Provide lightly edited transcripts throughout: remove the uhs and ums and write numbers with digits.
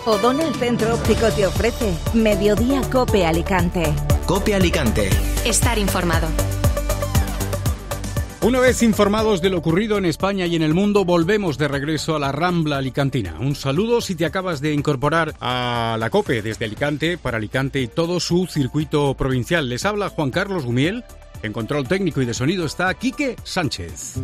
O'Donnell Centro Óptico te ofrece Mediodía Cope Alicante. Cope Alicante. Estar informado. Una vez informados de lo ocurrido en España y en el mundo, volvemos de regreso a la Rambla Alicantina. Un saludo si te acabas de incorporar a la COPE desde Alicante, para Alicante y todo su circuito provincial. Les habla Juan Carlos Gumiel. En control técnico y de sonido está Quique Sánchez.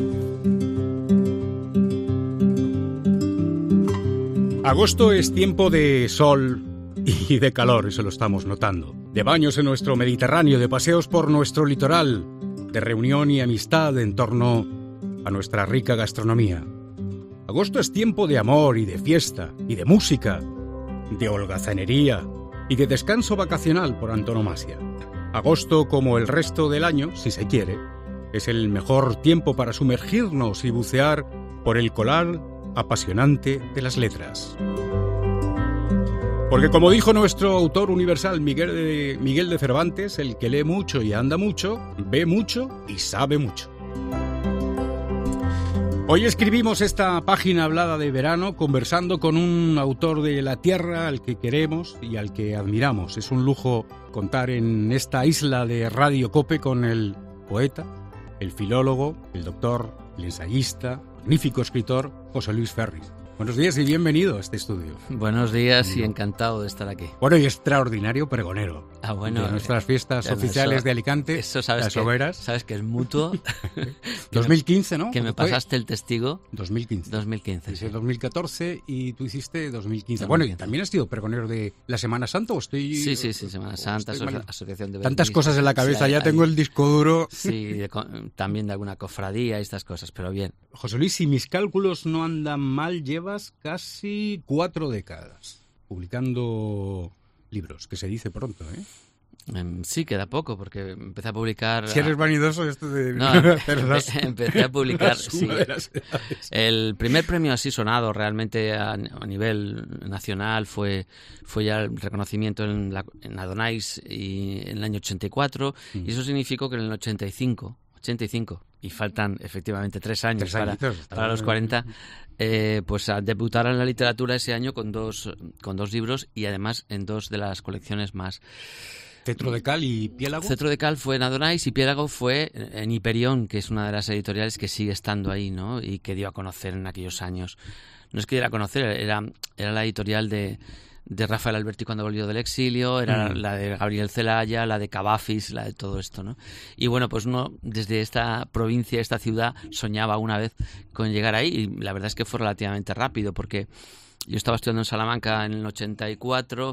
Agosto es tiempo de sol y de calor, eso lo estamos notando. De baños en nuestro Mediterráneo, de paseos por nuestro litoral, de reunión y amistad en torno a nuestra rica gastronomía. Agosto es tiempo de amor y de fiesta, y de música, de holgazanería y de descanso vacacional por antonomasia. Agosto, como el resto del año, si se quiere, es el mejor tiempo para sumergirnos y bucear por el coral apasionante de las letras. Porque como dijo nuestro autor universal Miguel de Cervantes, el que lee mucho y anda mucho, ve mucho y sabe mucho. Hoy escribimos esta página hablada de verano conversando con un autor de la tierra al que queremos y al que admiramos. Es un lujo contar en esta isla de Radio Cope con el poeta, el filólogo, el doctor, el ensayista, magnífico escritor José Luis Ferris. Buenos días y bienvenido a este estudio. Buenos días y encantado de estar aquí. Bueno, y extraordinario pregonero. Bueno, de nuestras fiestas oficiales de Alicante, eso sabes las que, hogueras. Sabes que es mutuo. 2015, ¿no? Que me pasaste el testigo. 2015. 2015. Hice 2014 y tú hiciste 2015. Bueno, y también has sido pregonero de la Semana Santa, ¿o estoy...? Sí, Semana Santa, asociación de... Tantas cosas en la cabeza, ya tengo el disco duro. Sí, también de alguna cofradía y estas cosas, pero bien. José Luis, si mis cálculos no andan mal, llevas casi 4 décadas publicando libros, que se dice pronto, ¿eh? Sí, queda poco, porque empecé a publicar... Si eres vanidoso, esto de... No, empecé a publicar... Sí, el primer premio así sonado realmente a nivel nacional fue ya el reconocimiento en Adonais y en el año 84, y eso significó que en el 85, y faltan efectivamente 3 años para los 40, pues a debutar en la literatura ese año con dos libros y además en 2 de las colecciones más... ¿Cetro de Cal y Piélago? Cetro de Cal fue en Adonais y Piélago fue en Hiperión, que es una de las editoriales que sigue estando ahí, ¿no? Y que dio a conocer en aquellos años. No es que diera a conocer, era la editorial de Rafael Alberti cuando volvió del exilio, era la de Gabriel Celaya, la de Cavafis, la de todo esto, ¿no? Y bueno, pues uno desde esta provincia, esta ciudad, soñaba una vez con llegar ahí, y la verdad es que fue relativamente rápido, porque yo estaba estudiando en Salamanca en el 84,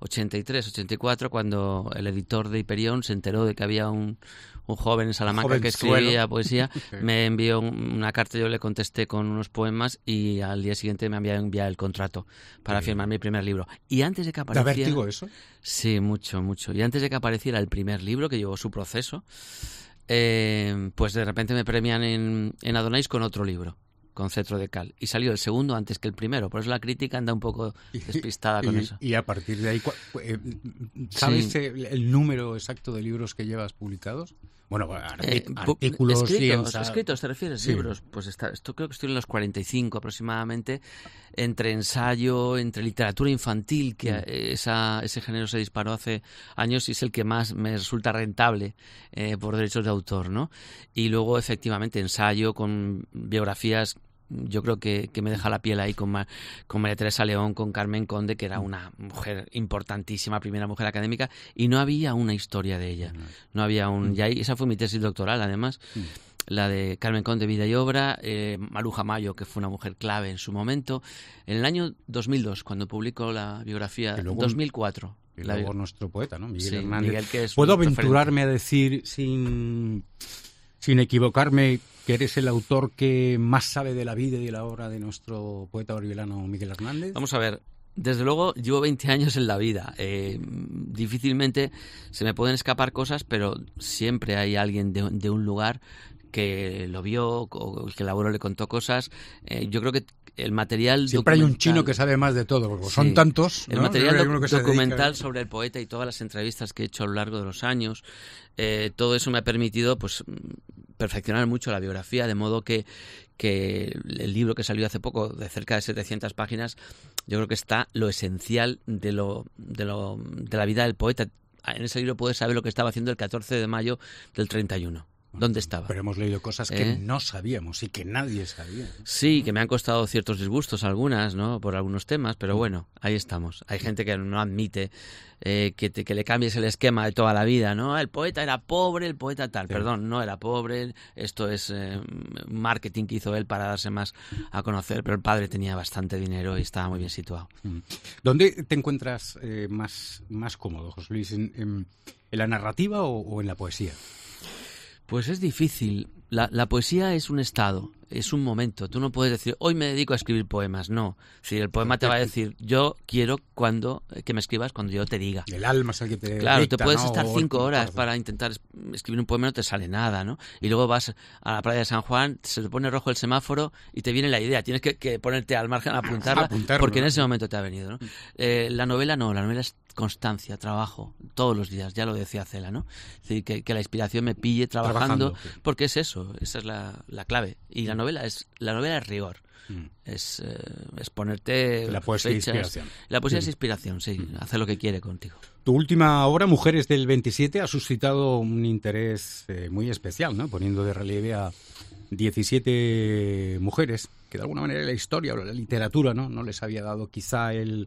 cuando el editor de Hiperión se enteró de que había un joven en Salamanca que escribía poesía. Me envió una carta, yo le contesté con unos poemas y al día siguiente me había enviado el contrato para firmar mi primer libro. Y antes de que apareciera... ¿Te vértigo eso? Sí, mucho. Y antes de que apareciera el primer libro, que llevó su proceso, pues de repente me premian en Adonais con otro libro, con Cetro de Cal, y salió el segundo antes que el primero, por eso la crítica anda un poco despistada con eso. Y a partir de ahí, ¿sabes el número exacto de libros que llevas publicados? Bueno, artículos, escritos, ¿te refieres? Sí. Libros, pues esto creo que estoy en los 45 aproximadamente, entre ensayo, entre literatura infantil, que ese género se disparó hace años y es el que más me resulta rentable por derechos de autor, ¿no? Y luego, efectivamente, ensayo con biografías. Yo creo que me deja la piel ahí con María Teresa León, con Carmen Conde, que era una mujer importantísima, primera mujer académica, y no había una historia de ella. No había y ahí, esa fue mi tesis doctoral, además, la de Carmen Conde, vida y obra, Maruja Mayo, que fue una mujer clave en su momento. En el año 2002, cuando publicó la biografía, 2004. Y luego nuestro poeta, ¿no? Miguel Hernández. Miguel, que es ¿Puedo aventurarme a decir, sin equivocarme, que eres el autor que más sabe de la vida y de la obra de nuestro poeta oribelano Miguel Hernández? Vamos a ver, desde luego llevo 20 años en la vida. Difícilmente se me pueden escapar cosas, pero siempre hay alguien de un lugar que lo vio o que el abuelo le contó cosas. Yo creo que el material siempre hay un chino que sabe más de todo, porque son tantos, ¿no? El material documental sobre el poeta y todas las entrevistas que he hecho a lo largo de los años, todo eso me ha permitido pues perfeccionar mucho la biografía, de modo que que el libro que salió hace poco, de cerca de 700 páginas, yo creo que está lo esencial de la vida del poeta. En ese libro puedes saber lo que estaba haciendo el 14 de mayo del 31. ¿Dónde estaba? Pero hemos leído cosas que no sabíamos y que nadie sabía. Sí, que me han costado ciertos disgustos algunas, ¿no? Por algunos temas, pero bueno, ahí estamos. Hay gente que no admite que le cambies el esquema de toda la vida, ¿no? El poeta era pobre, el poeta tal. Sí. Perdón, no era pobre. Esto es marketing que hizo él para darse más a conocer, pero el padre tenía bastante dinero y estaba muy bien situado. ¿Dónde te encuentras más cómodo, José Luis? ¿En la narrativa o en la poesía? Pues es difícil. La poesía es un estado, es un momento. Tú no puedes decir, hoy me dedico a escribir poemas. No. Si el poema te va a decir, yo quiero que me escribas cuando yo te diga. El alma es el que te Claro, dicta, te puedes ¿no? estar 5 horas para intentar escribir un poema y no te sale nada, ¿no? Y luego vas a la playa de San Juan, se te pone rojo el semáforo y te viene la idea. Tienes que ponerte al margen a apuntarla porque en ese momento te ha venido, ¿no? La novela no, la novela es constancia, trabajo, todos los días, ya lo decía Cela, ¿no? Es decir, que la inspiración me pille trabajando porque es eso, esa es la clave. Y la novela es rigor. Es ponerte la poesía fechas. De inspiración. La poesía es inspiración, sí, hace lo que quiere contigo. Tu última obra, Mujeres del 27, ha suscitado un interés muy especial, ¿no? Poniendo de relieve a 17 mujeres que de alguna manera la historia o la literatura no les había dado quizá el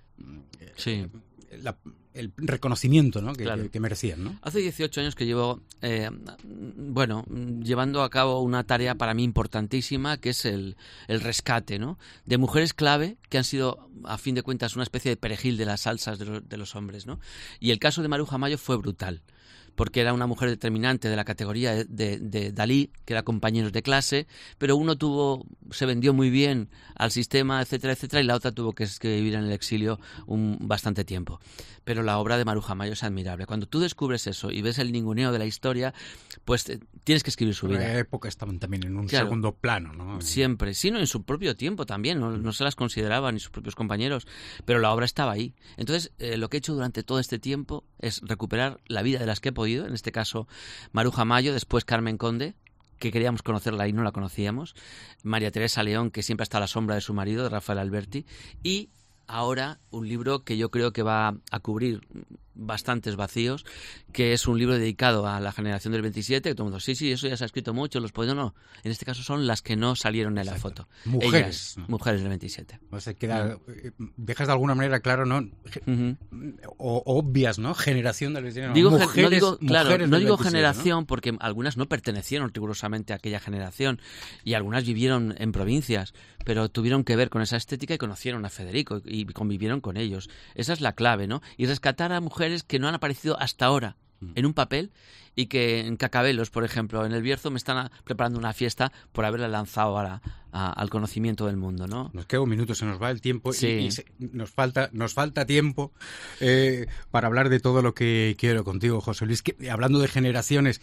reconocimiento, ¿no? que merecían, ¿no? Hace 18 años que llevo llevando a cabo una tarea para mí importantísima, que es el rescate, ¿no? De mujeres clave que han sido, a fin de cuentas, una especie de perejil de las salsas de los hombres, ¿no? Y el caso de Maruja Mayo fue brutal, porque era una mujer determinante de la categoría de Dalí, que era compañeros de clase, pero uno se vendió muy bien al sistema, etcétera, etcétera, y la otra tuvo que vivir en el exilio bastante tiempo. Pero la obra de Maruja Mayo es admirable. Cuando tú descubres eso y ves el ninguneo de la historia, pues tienes que escribir su vida. En la época estaban también en un segundo plano, ¿no? Siempre, sí, no, en su propio tiempo también, no se las consideraban ni sus propios compañeros, pero la obra estaba ahí. Entonces, lo que he hecho durante todo este tiempo es recuperar la vida de las que he podido, en este caso Maruja Mayo, después Carmen Conde, que queríamos conocerla y no la conocíamos, María Teresa León, que siempre está a la sombra de su marido, de Rafael Alberti, y ahora un libro que yo creo que va a cubrir bastantes vacíos, que es un libro dedicado a la generación del 27, que todo el mundo, sí, eso ya se ha escrito mucho, los poetas no. En este caso son las que no salieron en la foto. Mujeres. Ellas, mujeres del 27. O sea, dejas de alguna manera claro, ¿no? O obvias, ¿no? Generación del 27. No digo generación, ¿no? Porque algunas no pertenecieron rigurosamente a aquella generación y algunas vivieron en provincias, pero tuvieron que ver con esa estética y conocieron a Federico y convivieron con ellos. Esa es la clave, ¿no? Y rescatar a mujeres que no han aparecido hasta ahora en un papel y que en Cacabelos, por ejemplo, en El Bierzo, me están preparando una fiesta por haberla lanzado al conocimiento del mundo, ¿no? Nos queda un minuto, se nos va el tiempo y nos falta tiempo para hablar de todo lo que quiero contigo, José Luis. Hablando de generaciones,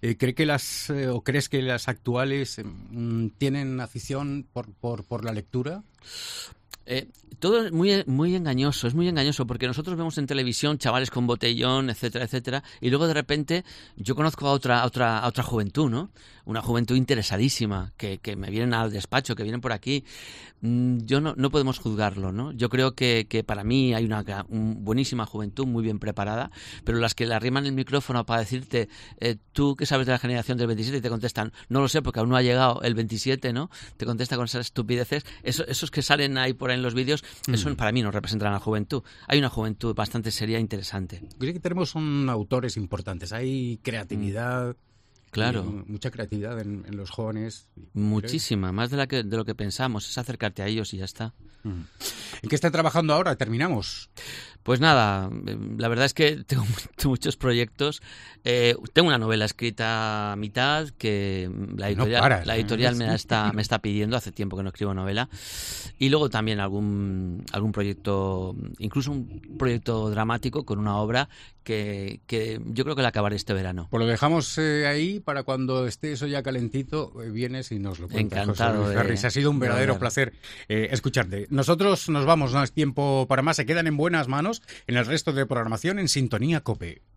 ¿crees que las actuales tienen afición por la lectura? Todo es muy engañoso, porque nosotros vemos en televisión chavales con botellón, etcétera, etcétera, y luego de repente yo conozco a otra juventud, ¿no? Una juventud interesadísima, que me vienen al despacho, que vienen por aquí. Yo no podemos juzgarlo, ¿no? Yo creo que para mí hay una buenísima juventud, muy bien preparada, pero las que le arriman el micrófono para decirte, ¿tú qué sabes de la generación del 27? Y te contestan, no lo sé, porque aún no ha llegado el 27, ¿no? Te contesta con esas estupideces. Esos que salen ahí por ahí en los vídeos, eso para mí no representan a la juventud. Hay una juventud bastante seria e interesante. Creo que tenemos autores importantes, hay creatividad. Claro. Mucha creatividad en los jóvenes. Muchísima, más de lo que pensamos. Es acercarte a ellos y ya está. ¿En qué está trabajando ahora? Terminamos. Pues nada, la verdad es que tengo muchos proyectos. Tengo una novela escrita a mitad que la editorial me está pidiendo. Hace tiempo que no escribo novela. Y luego también algún proyecto, incluso un proyecto dramático con una obra que yo creo que la acabaré este verano. Pues lo dejamos ahí para cuando esté eso ya calentito, vienes y nos lo cuentas. Encantado. José Luis Garris. Ha sido un verdadero placer escucharte. Nosotros nos vamos, no es tiempo para más. Se quedan en buenas manos en el resto de programación en Sintonía COPE.